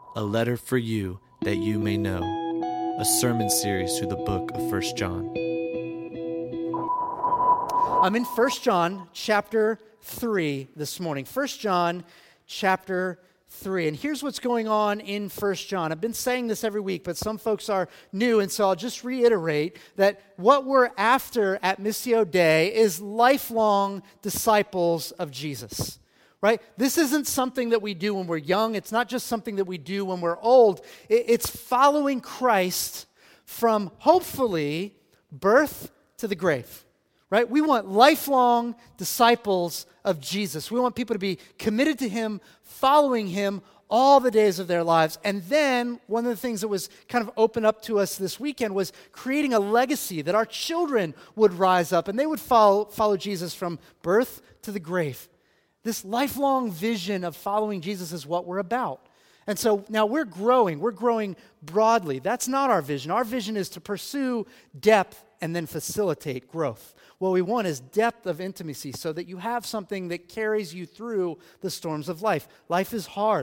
a letter for you that you may know. A sermon series through the book of 1 John. I'm in 1 John chapter 3 this morning. 1 John chapter 3. And here's what's going on in 1 John. I've been saying this every week, but some folks are new, and so I'll just reiterate that what we're after at Missio Dei is lifelong disciples of Jesus. Right? This isn't something that we do when we're young. It's not just something that we do when we're old. It's following Christ from, hopefully, birth to the grave. Right? We want lifelong disciples of Jesus. We want people to be committed to Him, following Him all the days of their lives. And then one of the things that was kind of opened up to us this weekend was creating a legacy that our children would rise up and they would follow Jesus from birth to the grave. This lifelong vision of following Jesus is what we're about. And so now we're growing broadly. That's not our vision. Our vision is to pursue depth and then facilitate growth. What we want is depth of intimacy so that you have something that carries you through the storms of life. Life is hard.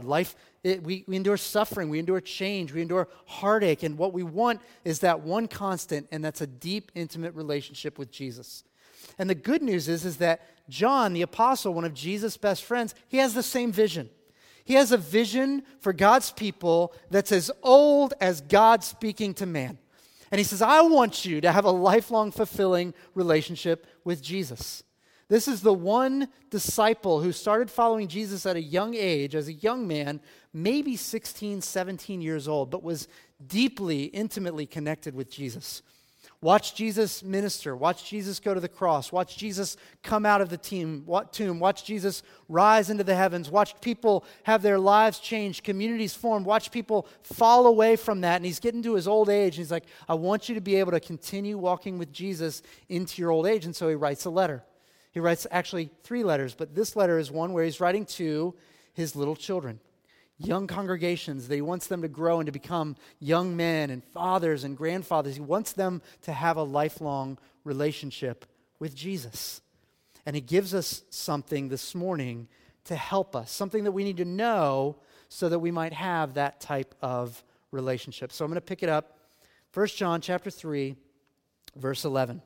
We endure suffering. We endure change. We endure heartache. And what we want is that one constant, and that's a deep, intimate relationship with Jesus. And the good news is that John, the apostle, one of Jesus' best friends, he has the same vision. He has a vision for God's people that's as old as God speaking to man. And he says, I want you to have a lifelong, fulfilling relationship with Jesus. This is the one disciple who started following Jesus at a young age, as a young man, maybe 16, 17 years old, but was deeply, intimately connected with Jesus. Watch Jesus minister. Watch Jesus go to the cross. Watch Jesus come out of the tomb. Watch Jesus rise into the heavens. Watch people have their lives changed, communities formed. Watch people fall away from that. And he's getting to his old age. And he's like, I want you to be able to continue walking with Jesus into your old age. And so he writes a letter. He writes actually 3 letters, but this letter is one where he's writing to his little children. Young congregations, he wants them to grow and to become young men and fathers and grandfathers. He wants them to have a lifelong relationship with Jesus. And he gives us something this morning to help us, something that we need to know so that we might have that type of relationship. So I'm going to pick it up, 1 John chapter 3, verse 11.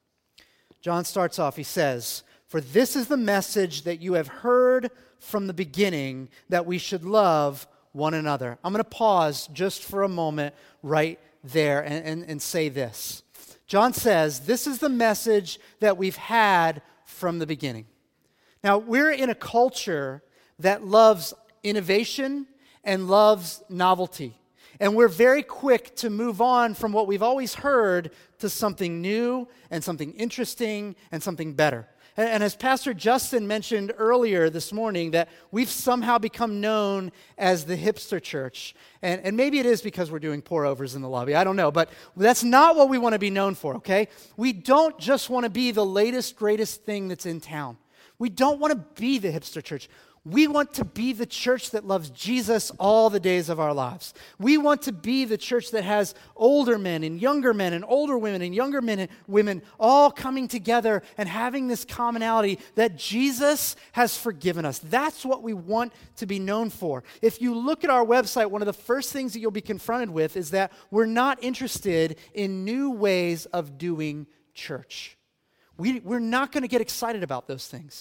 John starts off, he says, "For this is the message that you have heard from the beginning, that we should love one another." I'm going to pause just for a moment right there and say this. John says, this is the message that we've had from the beginning. Now, we're in a culture that loves innovation and loves novelty. And we're very quick to move on from what we've always heard to something new and something interesting and something better. And as Pastor Justin mentioned earlier this morning, that we've somehow become known as the hipster church. And maybe it is because we're doing pour-overs in the lobby. I don't know. But that's not what we want to be known for, okay? We don't just want to be the latest, greatest thing that's in town. We don't want to be the hipster church. We want to be the church that loves Jesus all the days of our lives. We want to be the church that has older men and older women and younger men and women all coming together and having this commonality that Jesus has forgiven us. That's what we want to be known for. If you look at our website, one of the first things that you'll be confronted with is that we're not interested in new ways of doing church. We're not going to get excited about those things.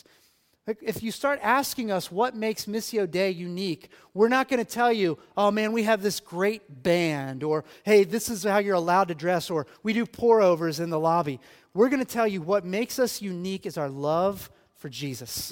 If you start asking us what makes Missio Dei unique, we're not going to tell you, oh man, we have this great band, or hey, this is how you're allowed to dress, or we do pour-overs in the lobby. We're going to tell you what makes us unique is our love for Jesus.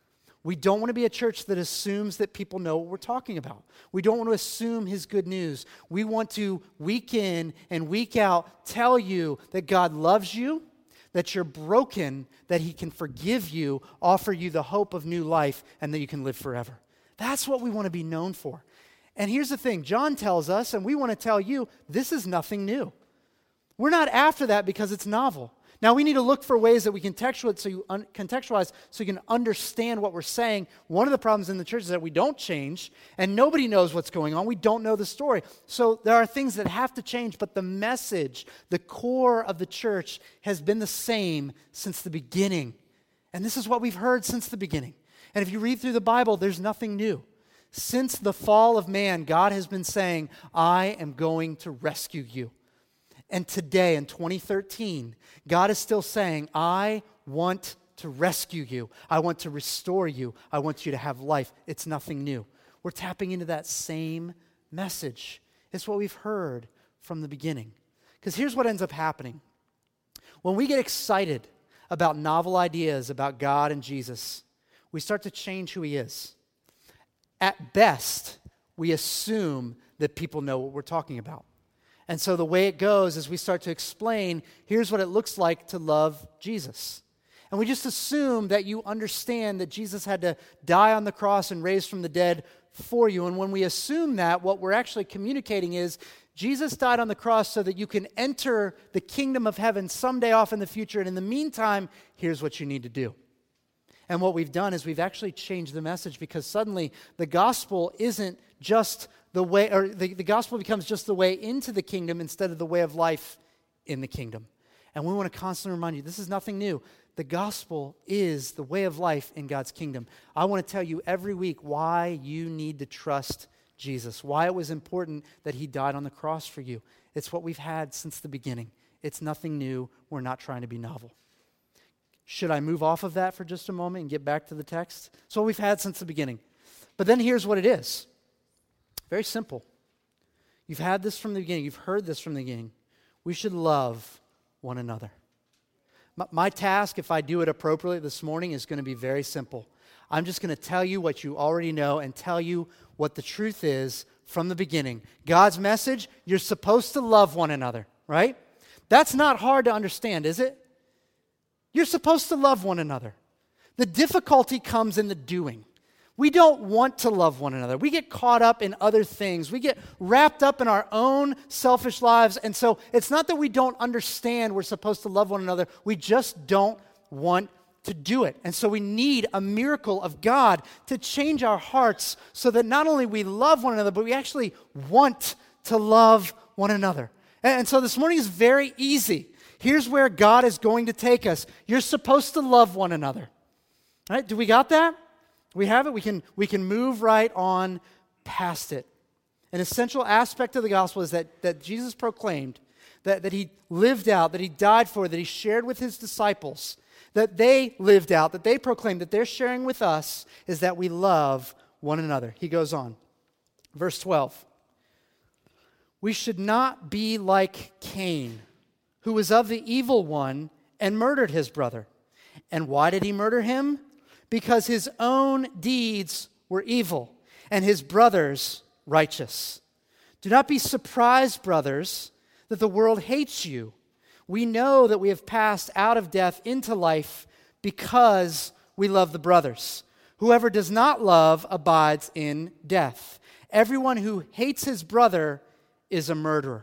We don't want to be a church that assumes that people know what we're talking about. We don't want to assume His good news. We want to, week in and week out, tell you that God loves you, that you're broken, that He can forgive you, offer you the hope of new life, and that you can live forever. That's what we want to be known for. And here's the thing, John tells us, and we want to tell you, this is nothing new. We're not after that because it's novel. Now, we need to look for ways that we contextualize so you can understand what we're saying. One of the problems in the church is that we don't change, and nobody knows what's going on. We don't know the story. So there are things that have to change, but the message, the core of the church has been the same since the beginning. And this is what we've heard since the beginning. And if you read through the Bible, there's nothing new. Since the fall of man, God has been saying, I am going to rescue you. And today, in 2013, God is still saying, I want to rescue you. I want to restore you. I want you to have life. It's nothing new. We're tapping into that same message. It's what we've heard from the beginning. Because here's what ends up happening. When we get excited about novel ideas about God and Jesus, we start to change who he is. At best, we assume that people know what we're talking about. And so the way it goes is we start to explain, here's what it looks like to love Jesus. And we just assume that you understand that Jesus had to die on the cross and raise from the dead for you. And when we assume that, what we're actually communicating is Jesus died on the cross so that you can enter the kingdom of heaven someday off in the future. And in the meantime, here's what you need to do. And what we've done is we've actually changed the message, because suddenly the gospel isn't just the way, or the gospel becomes just the way into the kingdom instead of the way of life in the kingdom. And we want to constantly remind you, this is nothing new. The gospel is the way of life in God's kingdom. I want to tell you every week why you need to trust Jesus, why it was important that he died on the cross for you. It's what we've had since the beginning. It's nothing new. We're not trying to be novel. Should I move off of that for just a moment and get back to the text? It's what we've had since the beginning. But then here's what it is. Very simple. You've had this from the beginning. You've heard this from the beginning. We should love one another. My task, if I do it appropriately this morning, is going to be very simple. I'm just going to tell you what you already know and tell you what the truth is from the beginning. God's message, you're supposed to love one another, right? That's not hard to understand, is it? You're supposed to love one another. The difficulty comes in the doing. We don't want to love one another. We get caught up in other things. We get wrapped up in our own selfish lives. And so it's not that we don't understand we're supposed to love one another. We just don't want to do it. And so we need a miracle of God to change our hearts so that not only we love one another, but we actually want to love one another. And so this morning is very easy. Here's where God is going to take us. You're supposed to love one another. All right? Do we got that? We have it. We can move right on past it. An essential aspect of the gospel is that Jesus proclaimed, that he lived out, that he died for, that he shared with his disciples, that they lived out, that they proclaimed, that they're sharing with us, is that we love one another. He goes on. Verse 12. We should not be like Cain, who was of the evil one and murdered his brother. And why did he murder him? Because his own deeds were evil and his brother's righteous. Do not be surprised, brothers, that the world hates you. We know that we have passed out of death into life because we love the brothers. Whoever does not love abides in death. Everyone who hates his brother is a murderer.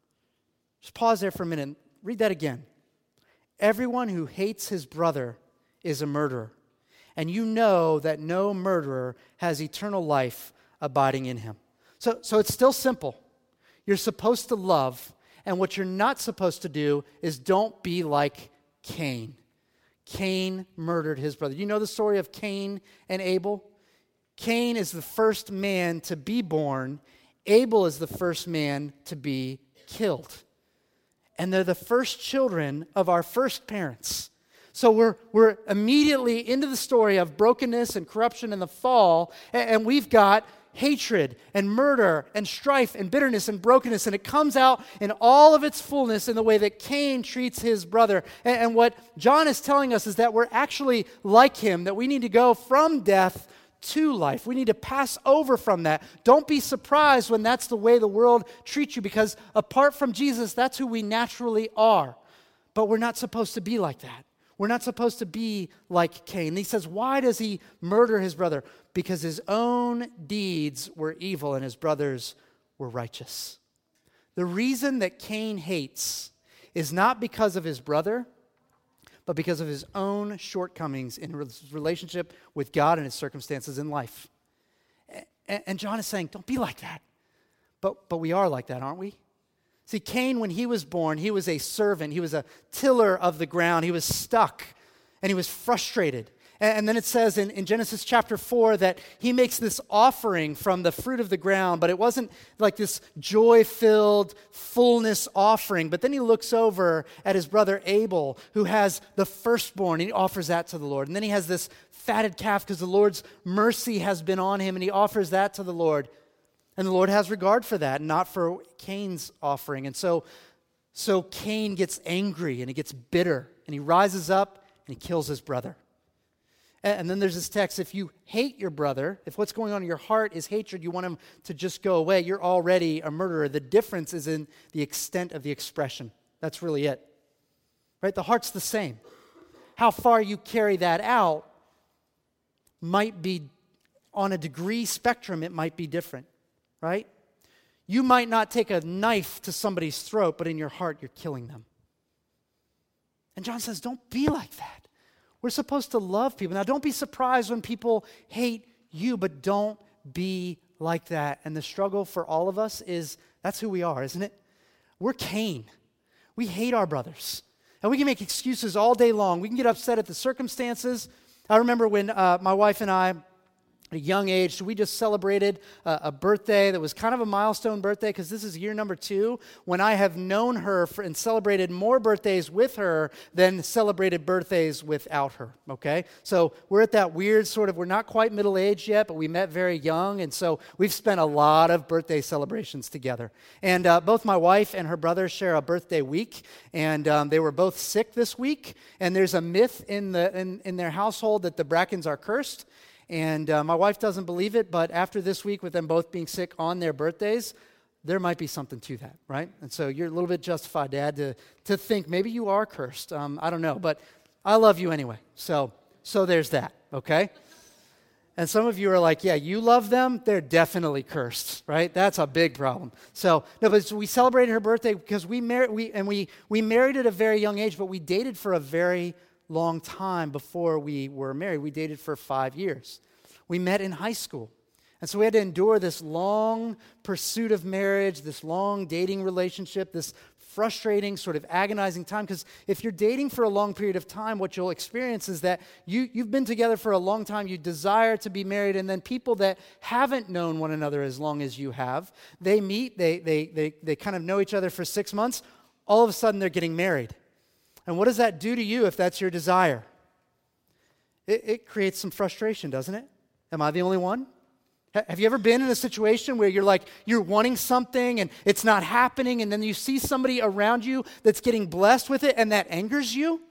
Just pause there for a minute. Read that again. Everyone who hates his brother is a murderer. And you know that no murderer has eternal life abiding in him. So it's still simple. You're supposed to love, and what you're not supposed to do is don't be like Cain. Cain murdered his brother. You know the story of Cain and Abel? Cain is the first man to be born. Abel is the first man to be killed. And they're the first children of our first parents. So we're immediately into the story of brokenness and corruption and the fall, and we've got hatred and murder and strife and bitterness and brokenness, and it comes out in all of its fullness in the way that Cain treats his brother. And what John is telling us is that we're actually like him, that we need to go from death to life. We need to pass over from that. Don't be surprised when that's the way the world treats you, because apart from Jesus, that's who we naturally are. But we're not supposed to be like that. We're not supposed to be like Cain. And he says, why does he murder his brother? Because his own deeds were evil and his brothers were righteous. The reason that Cain hates is not because of his brother, but because of his own shortcomings in his relationship with God and his circumstances in life. And John is saying, don't be like that. But we are like that, aren't we? See, Cain, when he was born, he was a servant. He was a tiller of the ground. He was stuck, and he was frustrated. And then it says in Genesis chapter 4 that he makes this offering from the fruit of the ground, but it wasn't like this joy-filled fullness offering. But then he looks over at his brother Abel, who has the firstborn, and he offers that to the Lord. And then he has this fatted calf because the Lord's mercy has been on him, and he offers that to the Lord. And the Lord has regard for that, not for Cain's offering. And so Cain gets angry, and he gets bitter, and he rises up, and he kills his brother. And then there's this text, if you hate your brother, if what's going on in your heart is hatred, you want him to just go away, you're already a murderer. The difference is in the extent of the expression. That's really it. Right? The heart's the same. How far you carry that out might be, on a degree spectrum, it might be different. Right? You might not take a knife to somebody's throat, but in your heart, you're killing them. And John says, don't be like that. We're supposed to love people. Now, don't be surprised when people hate you, but don't be like that. And the struggle for all of us is, that's who we are, isn't it? We're Cain. We hate our brothers. And we can make excuses all day long. We can get upset at the circumstances. I remember when my wife and I, at a young age, we just celebrated a birthday that was kind of a milestone birthday because this is year number 2 when I have known her and celebrated more birthdays with her than celebrated birthdays without her, okay? So we're at that weird sort of, we're not quite middle-aged yet, but we met very young, and so we've spent a lot of birthday celebrations together. And both my wife and her brother share a birthday week, and they were both sick this week, and there's a myth in their household that the Brackens are cursed. And my wife doesn't believe it, but after this week, with them both being sick on their birthdays, there might be something to that, right? And so you're a little bit justified, Dad, to think maybe you are cursed. I don't know, but I love you anyway. So there's that, okay? And some of you are like, yeah, you love them? They're definitely cursed, right? That's a big problem. So we celebrated her birthday because we married at a very young age, but we dated for a very long time before we were married. We dated for 5 years. We met in high school. And so we had to endure this long pursuit of marriage, this long dating relationship, this frustrating, sort of agonizing time. Because if you're dating for a long period of time, what you'll experience is that you've been together for a long time, you desire to be married, and then people that haven't known one another as long as you have, they meet, they kind of know each other for 6 months, all of a sudden they're getting married. And what does that do to you if that's your desire? It creates some frustration, doesn't it? Am I the only one? Have you ever been in a situation where you're wanting something and it's not happening, and then you see somebody around you that's getting blessed with it and that angers you?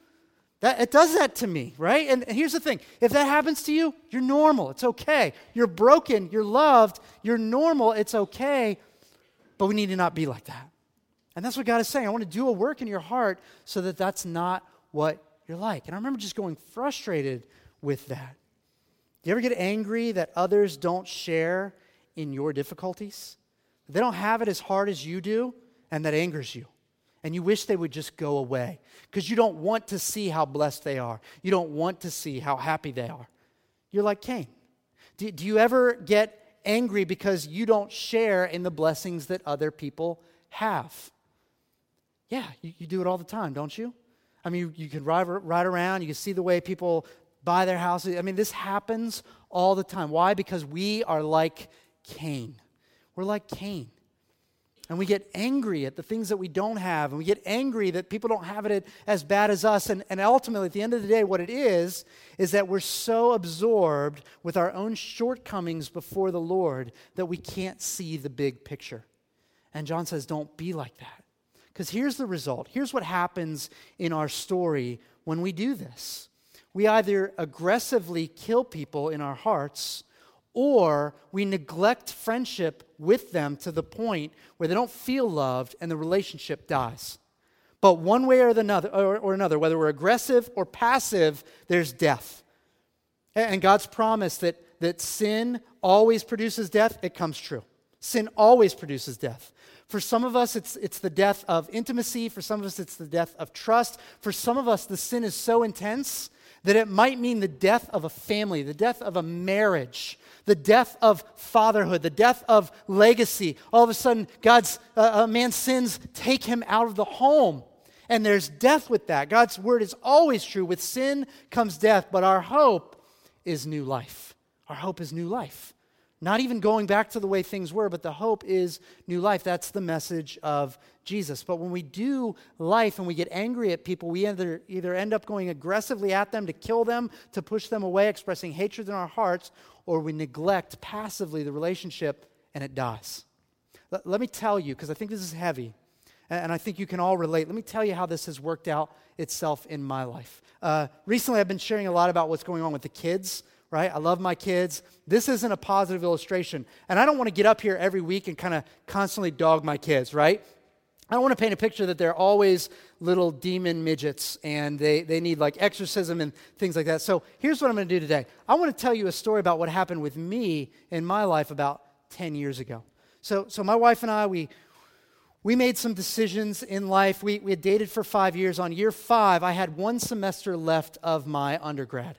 It does that to me, right? And here's the thing. If that happens to you, you're normal. It's okay. You're broken. You're loved. You're normal. It's okay. But we need to not be like that. And that's what God is saying. I want to do a work in your heart so that that's not what you're like. And I remember just going frustrated with that. Do you ever get angry that others don't share in your difficulties? They don't have it as hard as you do, and that angers you. And you wish they would just go away because you don't want to see how blessed they are. You don't want to see how happy they are. You're like Cain. Do you ever get angry because you don't share in the blessings that other people have? Yeah, you do it all the time, don't you? I mean, you can ride around, you can see the way people buy their houses. I mean, this happens all the time. Why? Because we are like Cain. We're like Cain. And we get angry at the things that we don't have, and we get angry that people don't have it as bad as us. And ultimately, at the end of the day, what it is that we're so absorbed with our own shortcomings before the Lord that we can't see the big picture. And John says, don't be like that. Because here's the result. Here's what happens in our story when we do this. We either aggressively kill people in our hearts, or we neglect friendship with them to the point where they don't feel loved and the relationship dies. But one way or another, whether we're aggressive or passive, there's death. And God's promise that sin always produces death, it comes true. Sin always produces death. For some of us, it's the death of intimacy. For some of us, it's the death of trust. For some of us, the sin is so intense that it might mean the death of a family, the death of a marriage, the death of fatherhood, the death of legacy. All of a sudden, a man's sins take him out of the home. And there's death with that. God's word is always true. With sin comes death. But our hope is new life. Our hope is new life. Not even going back to the way things were, but the hope is new life. That's the message of Jesus. But when we do life and we get angry at people, we either end up going aggressively at them to kill them, to push them away, expressing hatred in our hearts, or we neglect passively the relationship and it dies. Let me tell you, because I think this is heavy, and I think you can all relate. Let me tell you how this has worked out itself in my life. Recently, I've been sharing a lot about what's going on with the kids, right? I love my kids. This isn't a positive illustration. And I don't want to get up here every week and kind of constantly dog my kids, right? I don't want to paint a picture that they're always little demon midgets and they need like exorcism and things like that. So here's what I'm going to do today. I want to tell you a story about what happened with me in my life about 10 years ago. So my wife and I, we made some decisions in life. We had dated for 5 years. On year 5, I had 1 semester left of my undergrad.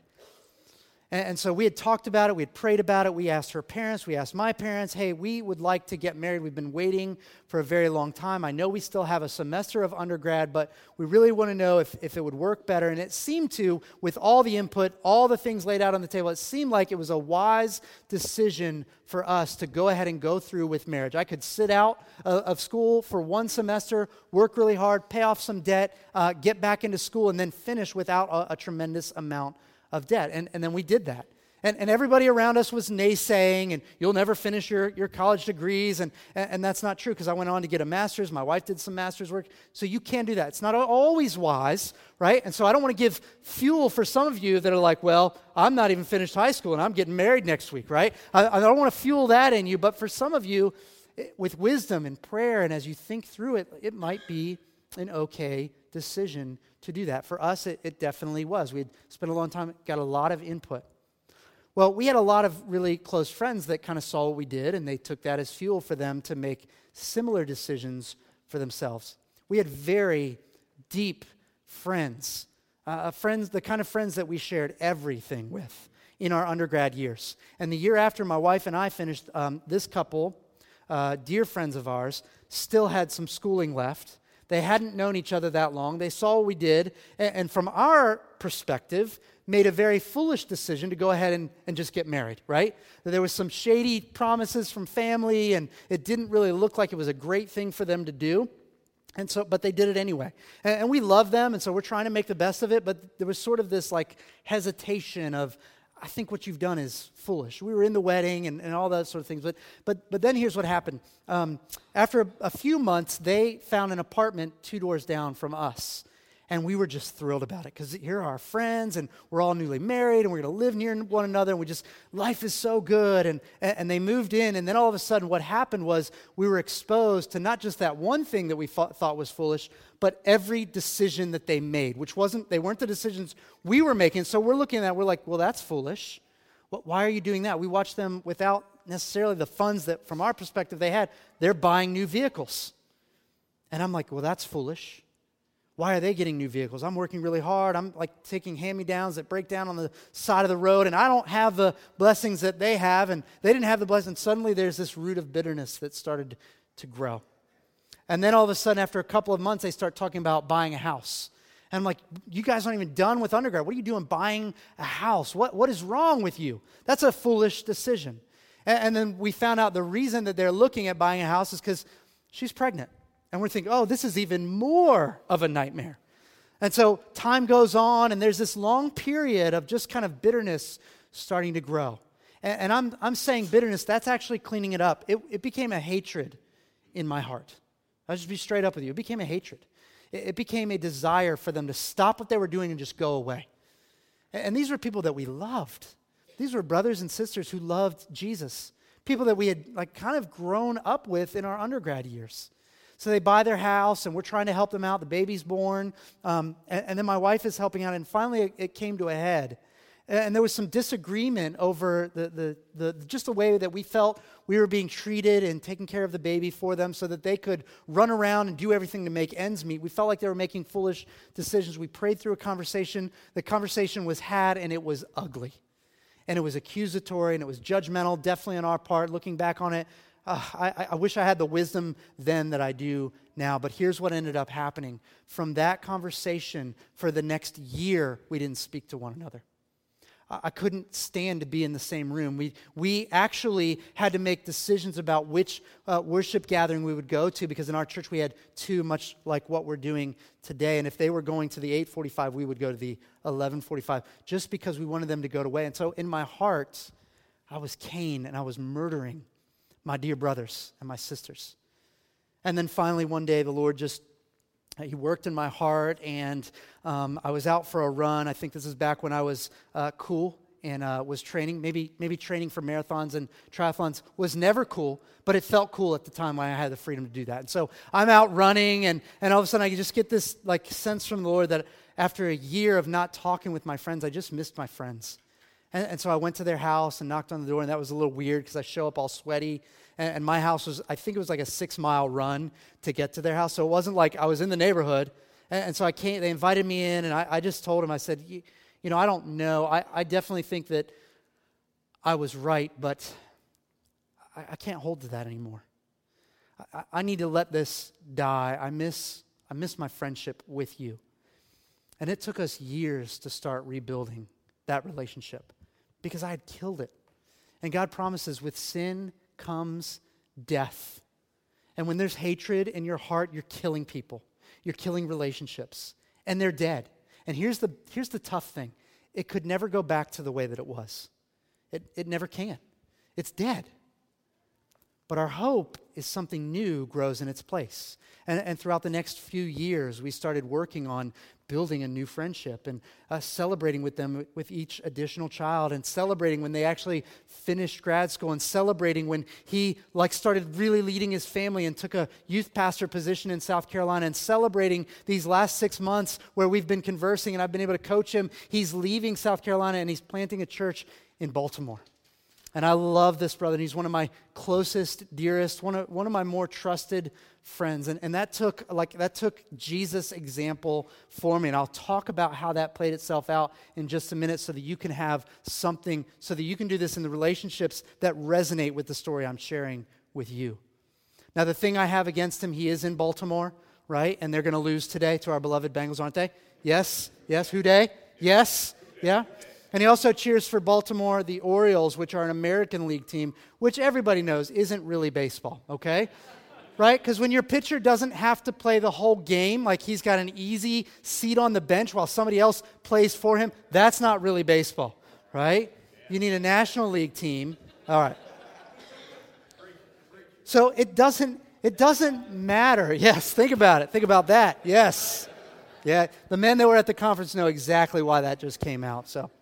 And so we had talked about it, we had prayed about it, we asked her parents, we asked my parents, hey, we would like to get married. We've been waiting for a very long time. I know we still have a semester of undergrad, but we really want to know if it would work better. And it seemed to, with all the input, all the things laid out on the table, it seemed like it was a wise decision for us to go ahead and go through with marriage. I could sit out of school for 1 semester, work really hard, pay off some debt, get back into school, and then finish without a tremendous amount of debt. And then we did that. And everybody around us was naysaying, and you'll never finish your college degrees, and that's not true because I went on to get a master's. My wife did some master's work. So you can't do that. It's not always wise, right? And so I don't want to give fuel for some of you that are like, well, I'm not even finished high school, and I'm getting married next week, right? I don't want to fuel that in you, but for some of you, with wisdom and prayer, and as you think through it, it might be an okay decision to do that. For us, it definitely was. We had spent a long time, got a lot of input. Well, we had a lot of really close friends that kind of saw what we did, and they took that as fuel for them to make similar decisions for themselves. We had very deep friends, the kind of friends that we shared everything with in our undergrad years. And the year after my wife and I finished, this couple, dear friends of ours, still had some schooling left. They hadn't known each other that long. They saw what we did, and from our perspective, made a very foolish decision to go ahead and just get married, right? There was some shady promises from family, and it didn't really look like it was a great thing for them to do. And so, but they did it anyway. And we love them, and so we're trying to make the best of it, but there was sort of this like hesitation of, I think what you've done is foolish. We were in the wedding and all that sort of things. But then here's what happened. After a few months, they found an apartment 2 doors down from us. And we were just thrilled about it because here are our friends and we're all newly married and we're going to live near one another. And life is so good. And they moved in. And then all of a sudden what happened was we were exposed to not just that one thing that we thought was foolish, but every decision that they made, they weren't the decisions we were making. So we're looking at that, we're like, well, that's foolish. Why are you doing that? We watched them without necessarily the funds that from our perspective they had. They're buying new vehicles. And I'm like, well, that's foolish. Why are they getting new vehicles? I'm working really hard. I'm like taking hand-me-downs that break down on the side of the road, and I don't have the blessings that they have, and they didn't have the blessings. Suddenly there's this root of bitterness that started to grow. And then all of a sudden, after a couple of months, they start talking about buying a house. And I'm like, you guys aren't even done with undergrad. What are you doing buying a house? What is wrong with you? That's a foolish decision. And then we found out the reason that they're looking at buying a house is because she's pregnant. And we're thinking, oh, this is even more of a nightmare. And so time goes on, and there's this long period of just kind of bitterness starting to grow. And I'm saying bitterness, that's actually cleaning it up. It became a hatred in my heart. I'll just be straight up with you. It became a hatred. It became a desire for them to stop what they were doing and just go away. And these were people that we loved. These were brothers and sisters who loved Jesus. People that we had like kind of grown up with in our undergrad years. So they buy their house, and we're trying to help them out. The baby's born, and then my wife is helping out, and finally it came to a head. And there was some disagreement over just the way that we felt we were being treated and taking care of the baby for them so that they could run around and do everything to make ends meet. We felt like they were making foolish decisions. We prayed through a conversation. The conversation was had, and it was ugly. And it was accusatory, and it was judgmental, definitely on our part. Looking back on it, I wish I had the wisdom then that I do now, but here's what ended up happening. From that conversation, for the next year, we didn't speak to one another. I couldn't stand to be in the same room. We actually had to make decisions about which worship gathering we would go to, because in our church we had two, much like what we're doing today. And if they were going to the 8:45, we would go to the 11:45, just because we wanted them to go away. And so in my heart, I was Cain, and I was murdering my dear brothers and my sisters. And then finally one day the Lord He worked in my heart, and I was out for a run. I think this is back when I was cool and was training. Maybe training for marathons and triathlons was never cool, but it felt cool at the time when I had the freedom to do that. And so I'm out running, and all of a sudden I just get this sense from the Lord that after a year of not talking with my friends, I just missed my friends. And so I went to their house and knocked on the door, and that was a little weird because I show up all sweaty. And my house was, I think it was like a 6-mile run to get to their house. So it wasn't like I was in the neighborhood. And so I came, they invited me in, and I just told them, I said, I don't know. I definitely think that I was right, but I can't hold to that anymore. I need to let this die. I miss my friendship with you. And it took us years to start rebuilding that relationship because I had killed it. And God promises with sin comes death. And when there's hatred in your heart, you're killing people. You're killing relationships. And they're dead. And here's the tough thing. It could never go back to the way that it was. It never can. It's dead. But our hope is something new grows in its place. And throughout the next few years, we started working on building a new friendship and celebrating with them with each additional child, and celebrating when they actually finished grad school, and celebrating when he started really leading his family and took a youth pastor position in South Carolina, and celebrating these last 6 months where we've been conversing and I've been able to coach him. He's leaving South Carolina and he's planting a church in Baltimore. And I love this brother. He's one of my closest, dearest, one of my more trusted friends. And that took Jesus' example for me. And I'll talk about how that played itself out in just a minute, so that you can have something, so that you can do this in the relationships that resonate with the story I'm sharing with you. Now, the thing I have against him, he is in Baltimore, right? And they're going to lose today to our beloved Bengals, aren't they? Yes? Who day? Yes? Yeah? And he also cheers for Baltimore, the Orioles, which are an American League team, which everybody knows isn't really baseball, okay? Right? Because when your pitcher doesn't have to play the whole game, like he's got an easy seat on the bench while somebody else plays for him, that's not really baseball, right? You need a National League team. All right. So it doesn't matter. Yes, think about it. Think about that. Yes. Yeah, the men that were at the conference know exactly why that just came out, so.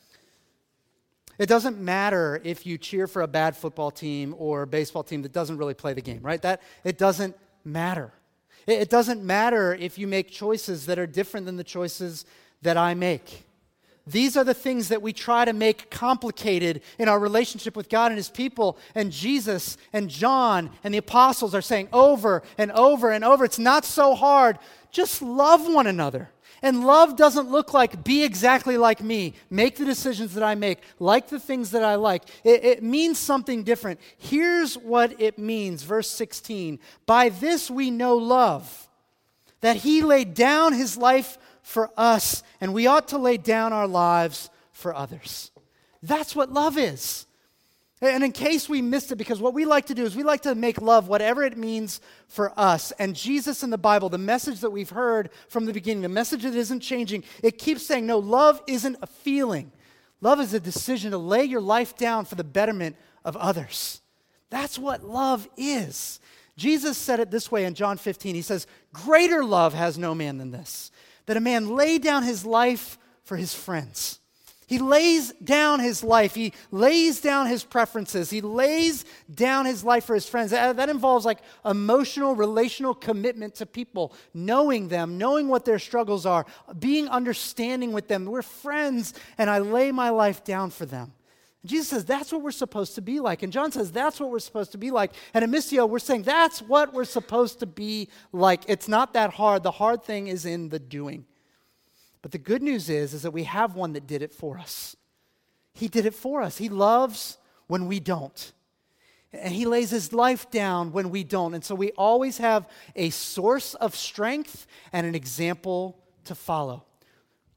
It doesn't matter if you cheer for a bad football team or a baseball team that doesn't really play the game, right? It doesn't matter. It doesn't matter if you make choices that are different than the choices that I make. These are the things that we try to make complicated in our relationship with God and His people. And Jesus and John and the apostles are saying over and over and over, it's not so hard. Just love one another. And love doesn't look like be exactly like me, make the decisions that I make, like the things that I like. It means something different. Here's what it means, verse 16. By this we know love, that He laid down His life for us, and we ought to lay down our lives for others. That's what love is. And in case we missed it, because what we like to do is we like to make love whatever it means for us. And Jesus in the Bible, the message that we've heard from the beginning, the message that isn't changing, it keeps saying, no, love isn't a feeling. Love is a decision to lay your life down for the betterment of others. That's what love is. Jesus said it this way in John 15. He says, greater love has no man than this, that a man lay down his life for his friends. He lays down his life. He lays down his preferences. He lays down his life for his friends. That involves emotional, relational commitment to people, knowing them, knowing what their struggles are, being understanding with them. We're friends, and I lay my life down for them. Jesus says that's what we're supposed to be like. And John says that's what we're supposed to be like. And at Missio, we're saying that's what we're supposed to be like. It's not that hard. The hard thing is in the doing. But the good news is that we have one that did it for us. He did it for us. He loves when we don't. And He lays His life down when we don't. And so we always have a source of strength and an example to follow.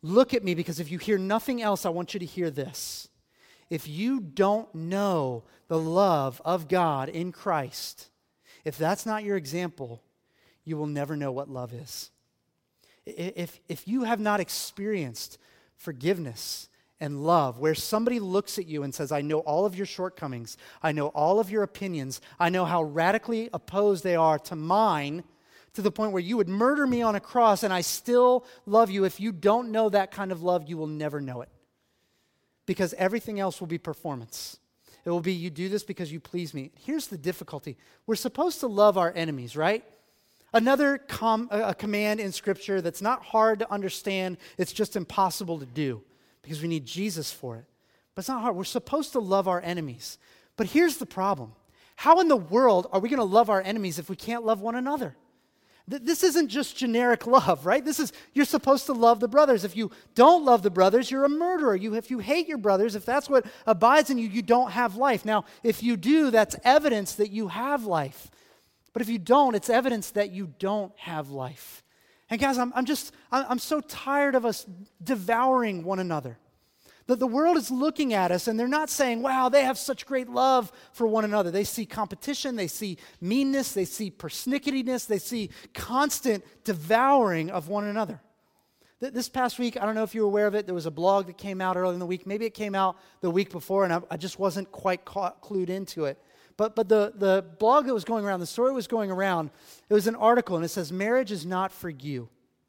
look at me, because if you hear nothing else, I want you to hear this. If you don't know the love of God in Christ, if that's not your example, you will never know what love is. If you have not experienced forgiveness and love, where somebody looks at you and says, I know all of your shortcomings, I know all of your opinions, I know how radically opposed they are to mine, to the point where you would murder me on a cross and I still love you. If you don't know that kind of love, you will never know it. Because everything else will be performance. It will be, you do this because you please me. Here's the difficulty. We're supposed to love our enemies, right? Another a command in Scripture that's not hard to understand, it's just impossible to do because we need Jesus for it. But it's not hard. We're supposed to love our enemies. But here's the problem. How in the world are we going to love our enemies if we can't love one another? This isn't just generic love, right? You're supposed to love the brothers. If you don't love the brothers, you're a murderer. If you hate your brothers, if that's what abides in you, you don't have life. Now, if you do, that's evidence that you have life. But if you don't, it's evidence that you don't have life. And guys, I'm so tired of us devouring one another. That the world is looking at us and they're not saying, wow, they have such great love for one another. They see competition, they see meanness, they see persnicketiness, they see constant devouring of one another. This past week, I don't know if you were aware of it, there was a blog that came out earlier in the week. Maybe it came out the week before and I just wasn't quite clued into it. But the blog that was going around, the story was going around, it was an article and it says, marriage is not for you.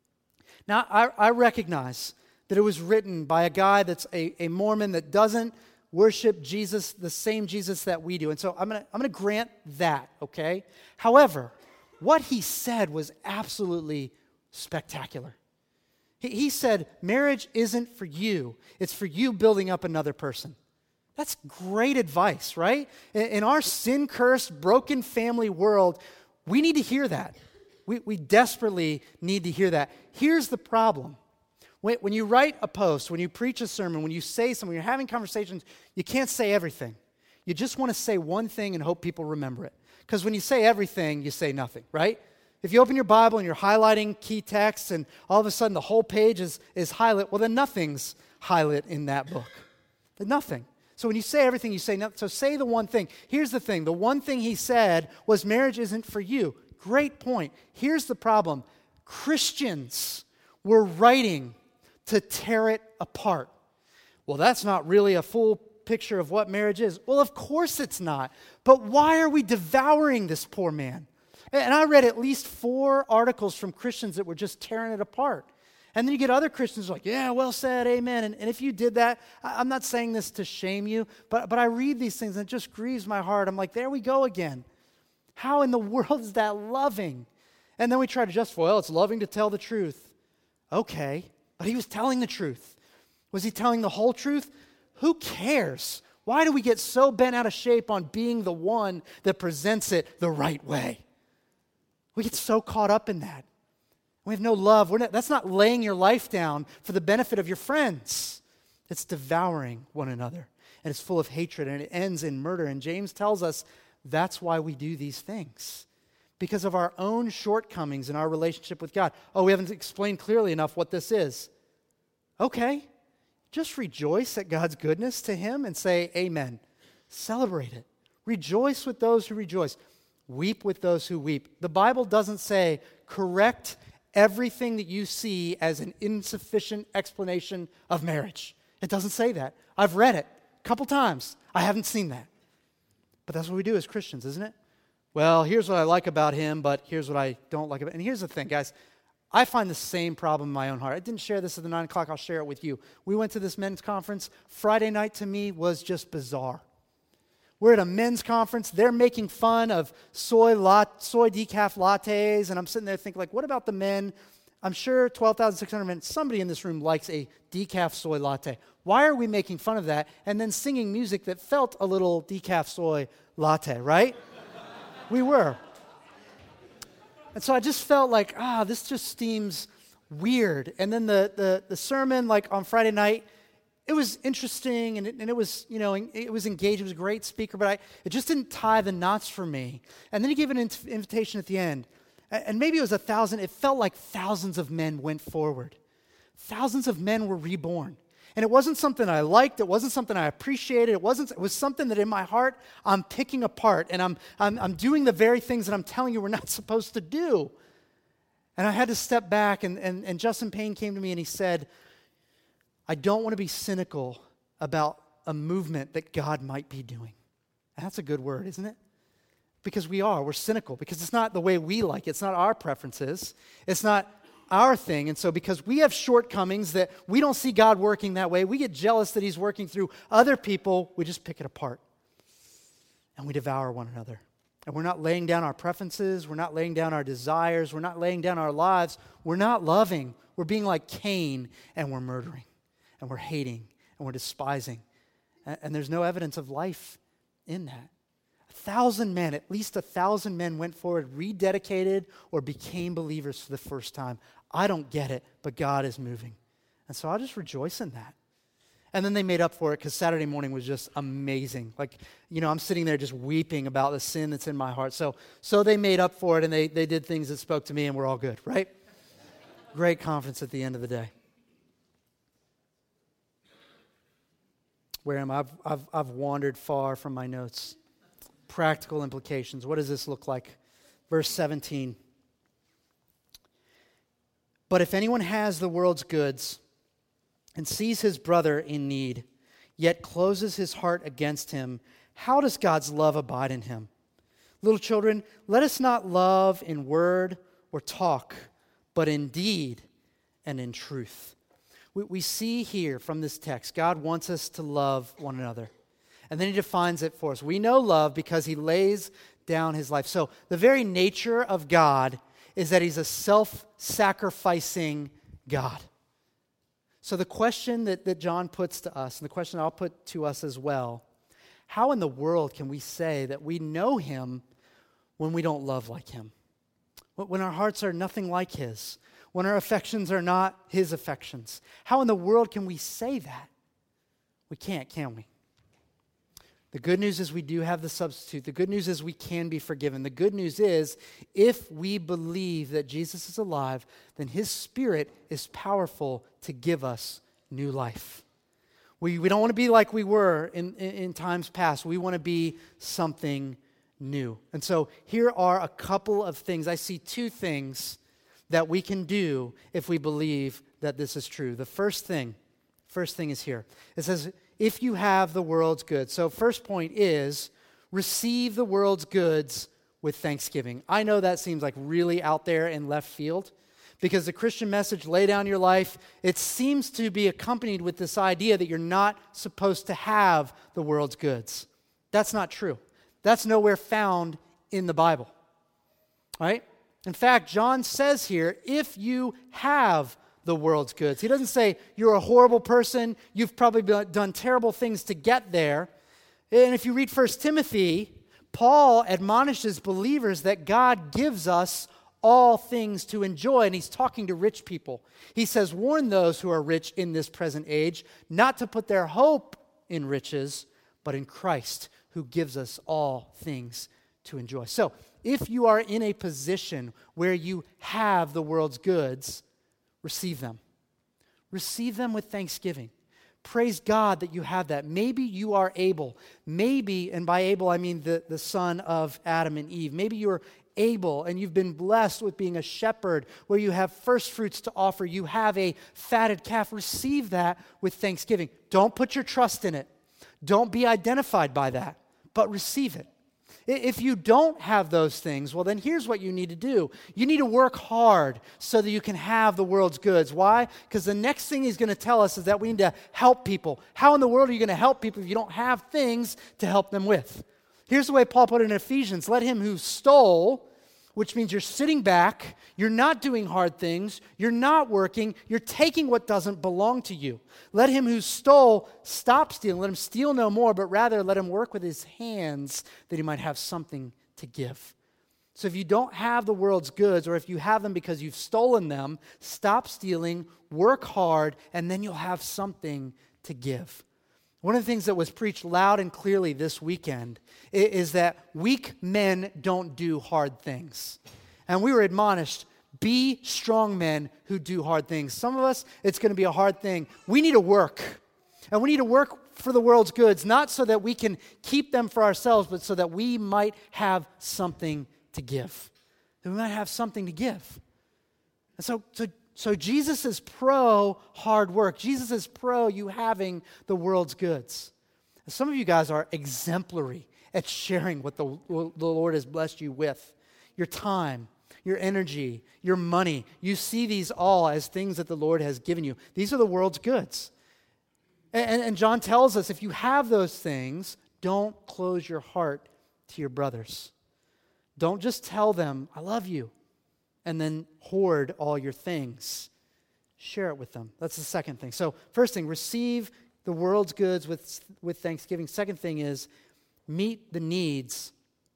Now, I recognize that it was written by a guy that's a Mormon that doesn't worship Jesus, the same Jesus that we do. And so I'm gonna grant that, okay? However, what he said was absolutely spectacular. He said, marriage isn't for you. It's for you building up another person. That's great advice, right? In our sin-cursed, broken family world, we need to hear that. We desperately need to hear that. Here's the problem. When you write a post, when you preach a sermon, when you say something, when you're having conversations, you can't say everything. You just want to say one thing and hope people remember it. Because when you say everything, you say nothing, right? If you open your Bible and you're highlighting key texts and all of a sudden the whole page is highlight, well, then nothing's highlight in that book. Then nothing. So when you say everything, you say nothing. So say the one thing. Here's the thing. The one thing he said was marriage isn't for you. Great point. Here's the problem. Christians were writing to tear it apart. Well, that's not really a full picture of what marriage is. Well, of course it's not. But why are we devouring this poor man? And I read at least 4 articles from Christians that were just tearing it apart. And then you get other Christians like, yeah, well said, amen. And if you did that, I'm not saying this to shame you, but I read these things and it just grieves my heart. I'm like, there we go again. How in the world is that loving? And then we try to justify, well, it's loving to tell the truth. Okay. But he was telling the truth. Was he telling the whole truth? Who cares? Why do we get so bent out of shape on being the one that presents it the right way? We get so caught up in that. We have no love. That's not laying your life down for the benefit of your friends. It's devouring one another. And it's full of hatred and it ends in murder. And James tells us that's why we do these things. Because of our own shortcomings in our relationship with God. Oh, we haven't explained clearly enough what this is. Okay, just rejoice at God's goodness to him and say amen. Celebrate it. Rejoice with those who rejoice. Weep with those who weep. The Bible doesn't say correct everything that you see as an insufficient explanation of marriage. It doesn't say that. I've read it a couple times. I haven't seen that. But that's what we do as Christians, isn't it? Well, here's what I like about him, but here's what I don't like about him. And here's the thing, guys. I find the same problem in my own heart. I didn't share this at the 9 o'clock. I'll share it with you. We went to this men's conference. Friday night to me was just bizarre. We're at a men's conference. They're making fun of soy decaf lattes. And I'm sitting there thinking, like, what about the men? I'm sure 12,600 men, somebody in this room likes a decaf soy latte. Why are we making fun of that and then singing music that felt a little decaf soy latte, right? We were. And so I just felt like, this just seems weird. And then the sermon, like on Friday night, it was interesting and it was, it was engaged. It was a great speaker, but it just didn't tie the knots for me. And then he gave an invitation at the end. And maybe it was 1,000. It felt like thousands of men went forward. Thousands of men were reborn. And it wasn't something I liked. It wasn't something I appreciated. It was something that in my heart I'm picking apart. And I'm doing the very things that I'm telling you we're not supposed to do. And I had to step back. And Justin Payne came to me and he said, I don't want to be cynical about a movement that God might be doing. And that's a good word, isn't it? Because we're cynical. Because it's not the way we like it. It's not our preferences. It's not our thing. And so because we have shortcomings that we don't see God working that way, we get jealous that he's working through other people, we just pick it apart. And we devour one another. And we're not laying down our preferences, we're not laying down our desires, we're not laying down our lives, we're not loving. We're being like Cain, and we're murdering, and we're hating, and we're despising. And there's no evidence of life in that. 1,000 men, at least 1,000 men went forward, rededicated, or became believers for the first time. I don't get it, but God is moving. And so I'll just rejoice in that. And then they made up for it because Saturday morning was just amazing. Like, I'm sitting there just weeping about the sin that's in my heart. So they made up for it, and they did things that spoke to me, and we're all good, right? Great conference at the end of the day. Where am I? I've wandered far from my notes. Practical implications. What does this look like? Verse 17. But if anyone has the world's goods and sees his brother in need, yet closes his heart against him, how does God's love abide in him? Little children, let us not love in word or talk, but in deed and in truth. We see here from this text, God wants us to love one another. And then he defines it for us. We know love because he lays down his life. So the very nature of God is that he's a self-sacrificing God. So the question that John puts to us, and the question I'll put to us as well, how in the world can we say that we know him when we don't love like him? When our hearts are nothing like his? When our affections are not his affections? How in the world can we say that? We can't, can we? The good news is we do have the substitute. The good news is we can be forgiven. The good news is if we believe that Jesus is alive, then his Spirit is powerful to give us new life. We don't want to be like we were in times past. We want to be something new. And so here are a couple of things. I see two things that we can do if we believe that this is true. The first thing is here. It says, if you have the world's goods. So first point is, receive the world's goods with thanksgiving. I know that seems like really out there in left field, because the Christian message, lay down your life, it seems to be accompanied with this idea that you're not supposed to have the world's goods. That's not true. That's nowhere found in the Bible. Right? In fact, John says here, if you have the world's goods. He doesn't say you're a horrible person, you've probably done terrible things to get there. And if you read 1 Timothy, Paul admonishes believers that God gives us all things to enjoy, and he's talking to rich people. He says, warn those who are rich in this present age not to put their hope in riches, but in Christ, who gives us all things to enjoy. So, if you are in a position where you have the world's goods, receive them. Receive them with thanksgiving. Praise God that you have that. Maybe you are able. Maybe, and by able I mean the son of Adam and Eve. Maybe you're able and you've been blessed with being a shepherd where you have first fruits to offer. You have a fatted calf. Receive that with thanksgiving. Don't put your trust in it. Don't be identified by that, but receive it. If you don't have those things, well, then here's what you need to do. You need to work hard so that you can have the world's goods. Why? Because the next thing he's going to tell us is that we need to help people. How in the world are you going to help people if you don't have things to help them with? Here's the way Paul put it in Ephesians. Let him who stole, which means you're sitting back, you're not doing hard things, you're not working, you're taking what doesn't belong to you. Let him who stole stop stealing. Let him steal no more, but rather let him work with his hands that he might have something to give. So if you don't have the world's goods, or if you have them because you've stolen them, stop stealing, work hard, and then you'll have something to give. One of the things that was preached loud and clearly this weekend is that weak men don't do hard things. And we were admonished, be strong men who do hard things. Some of us, it's going to be a hard thing. We need to work. And we need to work for the world's goods, not so that we can keep them for ourselves, but so that we might have something to give. That we might have something to give. And so Jesus is pro hard work. Jesus is pro you having the world's goods. Some of you guys are exemplary at sharing what the Lord has blessed you with. Your time, your energy, your money. You see these all as things that the Lord has given you. These are the world's goods. And John tells us if you have those things, don't close your heart to your brothers. Don't just tell them, I love you, and then hoard all your things. Share it with them. That's the second thing. So first thing, receive the world's goods with thanksgiving. Second thing is meet the needs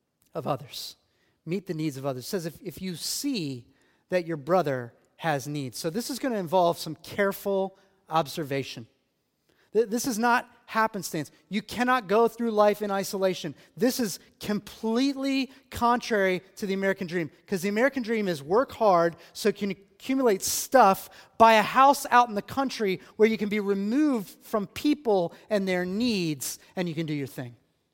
of others. Meet the needs of others. It says if you see that your brother has needs. So this is going to involve some careful observation. This is not happenstance. You cannot go through life in isolation. This is completely contrary to the American dream, because the American dream is work hard so you can accumulate stuff, buy a house out in the country where you can be removed from people and their needs, and you can do your thing.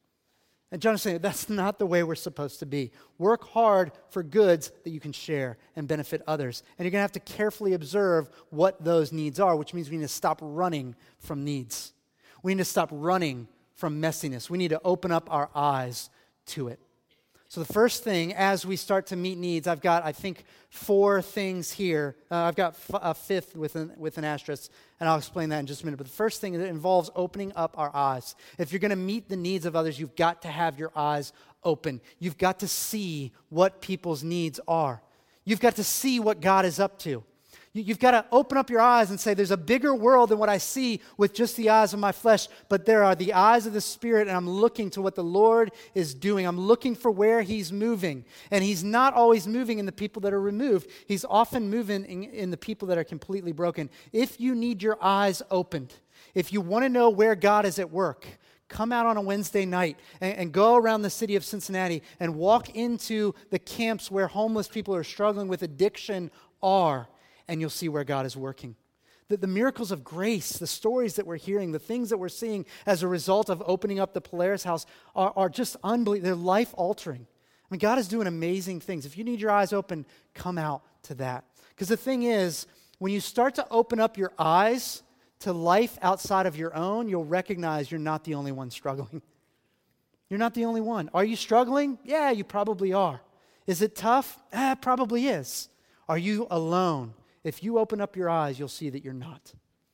And John is saying that's not the way we're supposed to be. Work hard for goods that you can share and benefit others. And you're going to have to carefully observe what those needs are, which means we need to stop running from needs. We need to stop running from messiness. We need to open up our eyes to it. So the first thing, as we start to meet needs, I've got, I think, 4 things here. I've got a fifth with an asterisk, and I'll explain that in just a minute. But the first thing, it involves opening up our eyes. If you're going to meet the needs of others, you've got to have your eyes open. You've got to see what people's needs are. You've got to see what God is up to. You've got to open up your eyes and say, there's a bigger world than what I see with just the eyes of my flesh, but there are the eyes of the Spirit, and I'm looking to what the Lord is doing. I'm looking for where He's moving, and He's not always moving in the people that are removed. He's often moving in the people that are completely broken. If you need your eyes opened, if you want to know where God is at work, come out on a Wednesday night and go around the city of Cincinnati and walk into the camps where homeless people are struggling with addiction are. And you'll see where God is working. The miracles of grace, the stories that we're hearing, the things that we're seeing as a result of opening up the Polaris House are just unbelievable. They're life-altering. I mean, God is doing amazing things. If you need your eyes open, come out to that. Because the thing is, when you start to open up your eyes to life outside of your own, you'll recognize you're not the only one struggling. You're not the only one. Are you struggling? Yeah, you probably are. Is it tough? It probably is. Are you alone? If you open up your eyes, you'll see that you're not.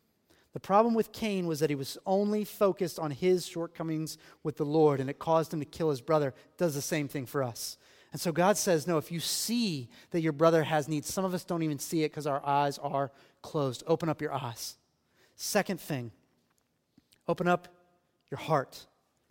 The problem with Cain was that he was only focused on his shortcomings with the Lord, and it caused him to kill his brother. It does the same thing for us. And so God says, no, if you see that your brother has needs, some of us don't even see it because our eyes are closed. Open up your eyes. Second thing, open up your heart.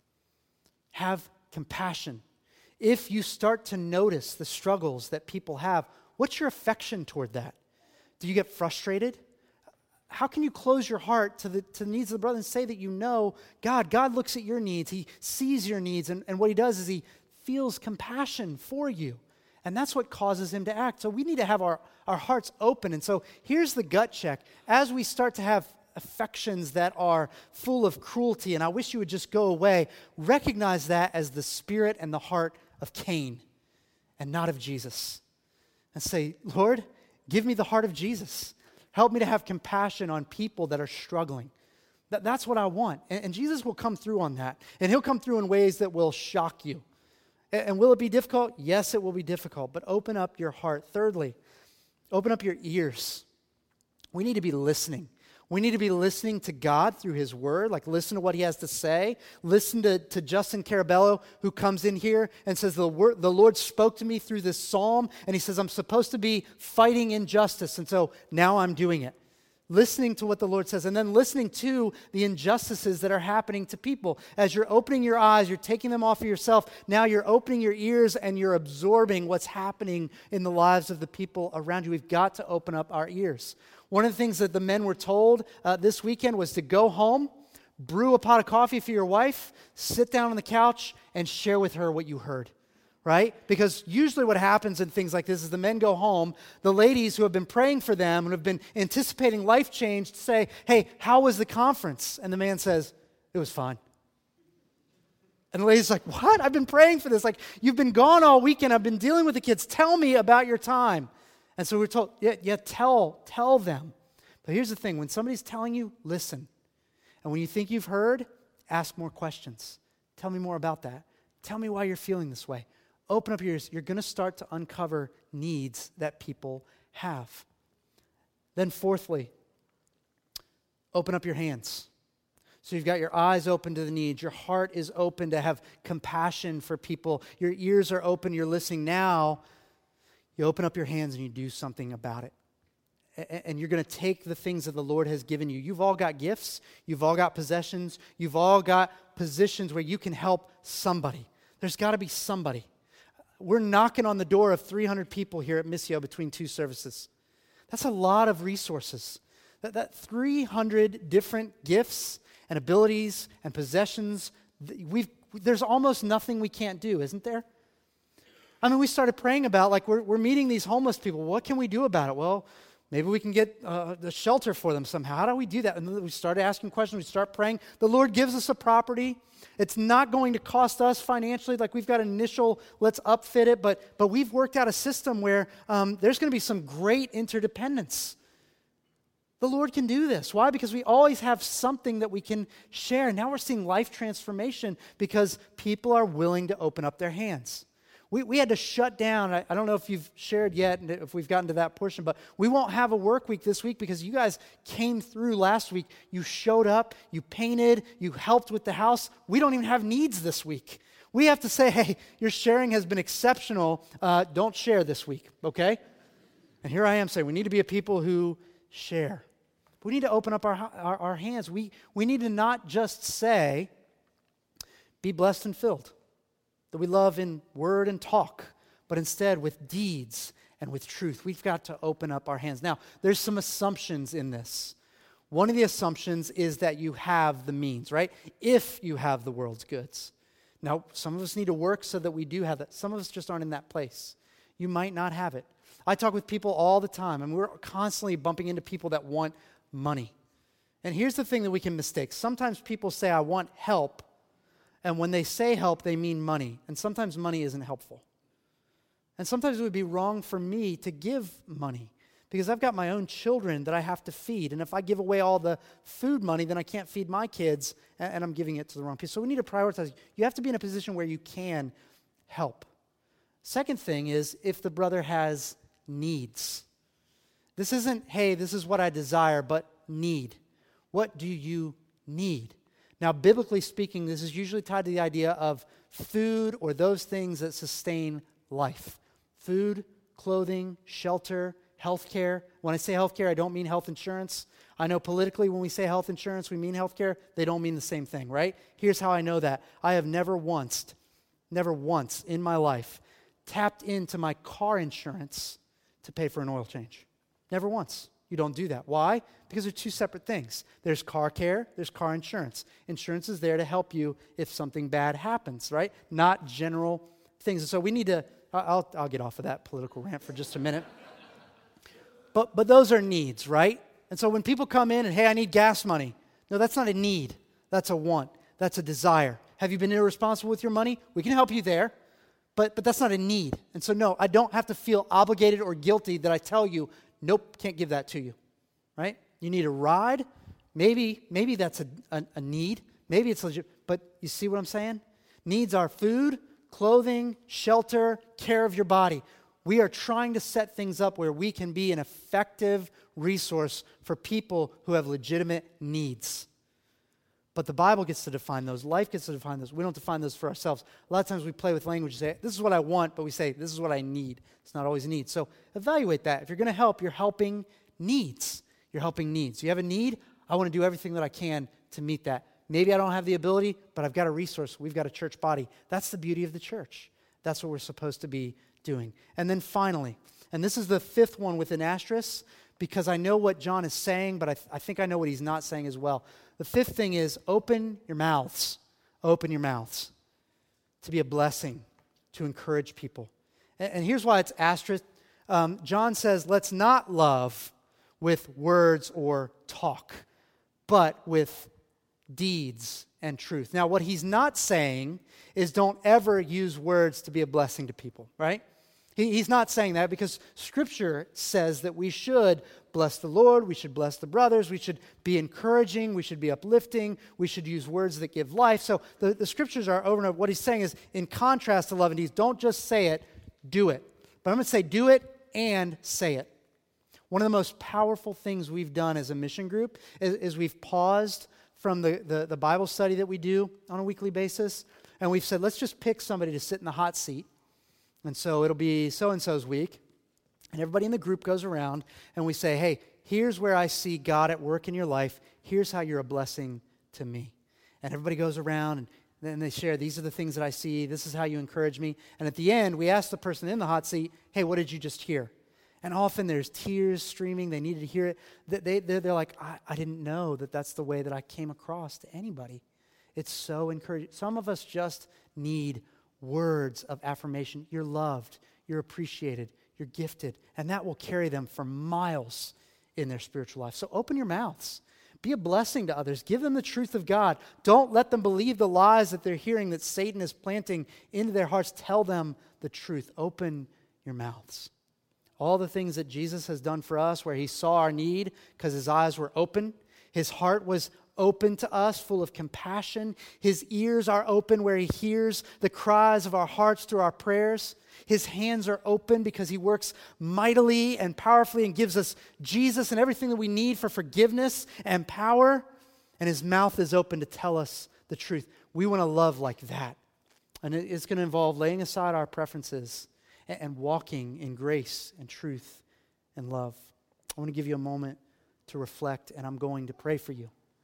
Have compassion. If you start to notice the struggles that people have, what's your affection toward that? Do you get frustrated? How can you close your heart to the needs of the brother and say that you know God? God looks at your needs. He sees your needs. And what He does is He feels compassion for you. And that's what causes Him to act. So we need to have our hearts open. And so here's the gut check. As we start to have affections that are full of cruelty, and I wish you would just go away, recognize that as the spirit and the heart of Cain and not of Jesus. And say, Lord, give me the heart of Jesus. Help me to have compassion on people that are struggling. That's what I want. And Jesus will come through on that. And He'll come through in ways that will shock you. And will it be difficult? Yes, it will be difficult. But open up your heart. Thirdly, open up your ears. We need to be listening. We need to be listening to God through His Word, like listen to what He has to say. Listen to Justin Carabello, who comes in here and says, the Lord spoke to me through this psalm, and He says, I'm supposed to be fighting injustice, and so now I'm doing it. Listening to what the Lord says, and then listening to the injustices that are happening to people. As you're opening your eyes, you're taking them off of yourself. Now you're opening your ears, and you're absorbing what's happening in the lives of the people around you. We've got to open up our ears. One of the things that the men were told this weekend was to go home, brew a pot of coffee for your wife, sit down on the couch, and share with her what you heard. right? Because usually what happens in things like this is the men go home, the ladies who have been praying for them and have been anticipating life change say, hey, how was the conference? And the man says, it was fine. And the lady's like, what? I've been praying for this. Like, you've been gone all weekend. I've been dealing with the kids. Tell me about your time. And so we're told, tell them. But here's the thing. When somebody's telling you, listen. And when you think you've heard, ask more questions. Tell me more about that. Tell me why you're feeling this way. Open up your ears. You're going to start to uncover needs that people have. Then fourthly, open up your hands. So you've got your eyes open to the needs. Your heart is open to have compassion for people. Your ears are open. You're listening. Now, you open up your hands and you do something about it. And you're going to take the things that the Lord has given you. You've all got gifts. You've all got possessions. You've all got positions where you can help somebody. There's got to be somebody. We're knocking on the door of 300 people here at Missio between two services. That's a lot of resources. That 300 different gifts and abilities and possessions, there's almost nothing we can't do, isn't there? I mean, we started praying about, like, we're meeting these homeless people. What can we do about it? Well, maybe we can get the shelter for them somehow. How do we do that? And then we started asking questions. We start praying. The Lord gives us a property. It's not going to cost us financially. Like, we've got an initial, let's upfit it. But we've worked out a system where there's going to be some great interdependence. The Lord can do this. Why? Because we always have something that we can share. Now we're seeing life transformation because people are willing to open up their hands. We had to shut down. I don't know if you've shared yet, and if we've gotten to that portion, but we won't have a work week this week because you guys came through last week. You showed up, you painted, you helped with the house. We don't even have needs this week. We have to say, hey, your sharing has been exceptional. Don't share this week, okay? And here I am saying we need to be a people who share. We need to open up our hands. We need to not just say, be blessed and filled, that we love in word and talk, but instead with deeds and with truth. We've got to open up our hands. Now, there's some assumptions in this. One of the assumptions is that you have the means, right? If you have the world's goods. Now, some of us need to work so that we do have that. Some of us just aren't in that place. You might not have it. I talk with people all the time, and we're constantly bumping into people that want money. And here's the thing that we can mistake. Sometimes people say, I want help, and when they say help, they mean money. And sometimes money isn't helpful. And sometimes it would be wrong for me to give money because I've got my own children that I have to feed. And if I give away all the food money, then I can't feed my kids, and I'm giving it to the wrong people. So we need to prioritize. You have to be in a position where you can help. Second thing is if the brother has needs. This isn't, hey, this is what I desire, but need. What do you need? Now, biblically speaking, this is usually tied to the idea of food or those things that sustain life. Food, clothing, shelter, healthcare. When I say healthcare, I don't mean health insurance. I know politically when we say health insurance, we mean healthcare. They don't mean the same thing, right? Here's how I know that. I have never once in my life tapped into my car insurance to pay for an oil change. Never once. You don't do that. Why? Because they're two separate things. There's car care, there's car insurance. Insurance is there to help you if something bad happens, right? Not general things. And so we need to, I'll get off of that political rant for just a minute. But those are needs, right? And so when people come in and, hey, I need gas money. No, that's not a need. That's a want. That's a desire. Have you been irresponsible with your money? We can help you there. But that's not a need. And so, no, I don't have to feel obligated or guilty that I tell you, nope, can't give that to you, right? You need a ride. Maybe that's a need. Maybe it's legit. But you see what I'm saying? Needs are food, clothing, shelter, care of your body. We are trying to set things up where we can be an effective resource for people who have legitimate needs. But the Bible gets to define those. Life gets to define those. We don't define those for ourselves. A lot of times we play with language and say, this is what I want, but we say, this is what I need. It's not always a need. So evaluate that. If you're going to help, you're helping needs. You're helping needs. You have a need, I want to do everything that I can to meet that. Maybe I don't have the ability, but I've got a resource. We've got a church body. That's the beauty of the church. That's what we're supposed to be doing. And then finally, and this is the fifth one with an asterisk, because I know what John is saying, but I think I know what he's not saying as well. The fifth thing is open your mouths. Open your mouths to be a blessing to encourage people. And here's why it's asterisk. John says, let's not love with words or talk, but with deeds and truth. Now, what he's not saying is don't ever use words to be a blessing to people, right? He's not saying that because Scripture says that we should bless the Lord, we should bless the brothers, we should be encouraging, we should be uplifting, we should use words that give life. So the Scriptures are over and over. What he's saying is, in contrast to love and deeds, don't just say it, do it. But I'm going to say do it and say it. One of the most powerful things we've done as a mission group is we've paused from the Bible study that we do on a weekly basis, and we've said, let's just pick somebody to sit in the hot seat. And so it'll be so-and-so's week, and everybody in the group goes around, and we say, hey, here's where I see God at work in your life. Here's how you're a blessing to me. And everybody goes around, and then they share, these are the things that I see. This is how you encourage me. And at the end, we ask the person in the hot seat, hey, what did you just hear? And often there's tears streaming. They needed to hear it. They're like, I didn't know that that's the way that I came across to anybody. It's so encouraging. Some of us just need words of affirmation. You're loved. You're appreciated. You're gifted. And that will carry them for miles in their spiritual life. So open your mouths. Be a blessing to others. Give them the truth of God. Don't let them believe the lies that they're hearing that Satan is planting into their hearts. Tell them the truth. Open your mouths. All the things that Jesus has done for us, where he saw our need because his eyes were open. His heart was open to us, full of compassion. His ears are open where he hears the cries of our hearts through our prayers. His hands are open because he works mightily and powerfully and gives us Jesus and everything that we need for forgiveness and power. And his mouth is open to tell us the truth. We want to love like that. And it's going to involve laying aside our preferences and walking in grace and truth and love. I want to give you a moment to reflect, and I'm going to pray for you.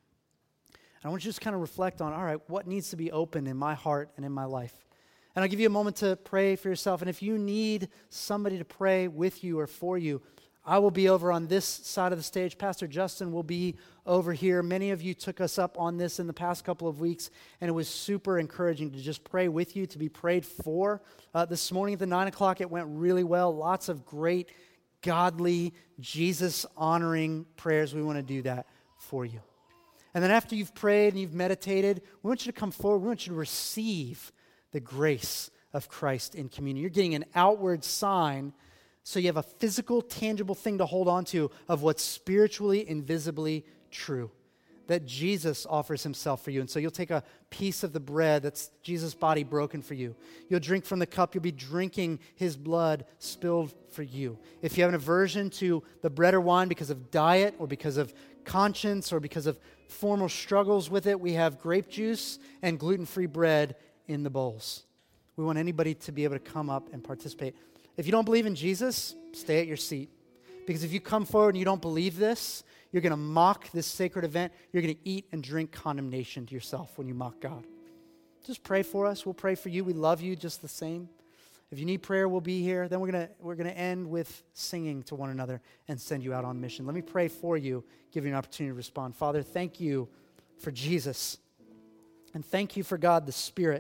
I want you to just kind of reflect on, all right, what needs to be open in my heart and in my life? And I'll give you a moment to pray for yourself. And if you need somebody to pray with you or for you, I will be over on this side of the stage. Pastor Justin will be over here. Many of you took us up on this in the past couple of weeks, and it was super encouraging to just pray with you, to be prayed for. This morning at the 9 o'clock, it went really well. Lots of great, godly, Jesus-honoring prayers. We want to do that for you. And then after you've prayed and you've meditated, we want you to come forward. We want you to receive the grace of Christ in communion. You're getting an outward sign, so you have a physical, tangible thing to hold on to of what's spiritually, invisibly true, that Jesus offers himself for you. And so you'll take a piece of the bread that's Jesus' body broken for you. You'll drink from the cup. You'll be drinking his blood spilled for you. If you have an aversion to the bread or wine because of diet or because of conscience or because of formal struggles with it, we have grape juice and gluten-free bread in the bowls. We want anybody to be able to come up and participate. If you don't believe in Jesus, stay at your seat. Because if you come forward and you don't believe this, you're going to mock this sacred event. You're going to eat and drink condemnation to yourself when you mock God. Just pray for us. We'll pray for you. We love you just the same. If you need prayer, we'll be here. Then we're going to end with singing to one another and send you out on mission. Let me pray for you, give you an opportunity to respond. Father, thank you for Jesus. And thank you for God the Spirit.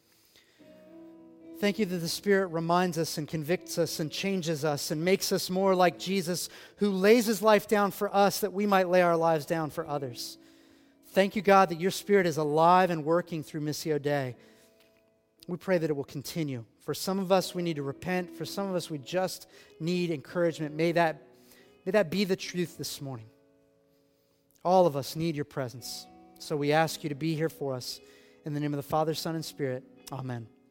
Thank you that the Spirit reminds us and convicts us and changes us and makes us more like Jesus, who lays his life down for us that we might lay our lives down for others. Thank you, God, that your Spirit is alive and working through Missio Dei. We pray that it will continue. For some of us, we need to repent. For some of us, we just need encouragement. May that be the truth this morning. All of us need your presence. So we ask you to be here for us. In the name of the Father, Son, and Spirit, amen.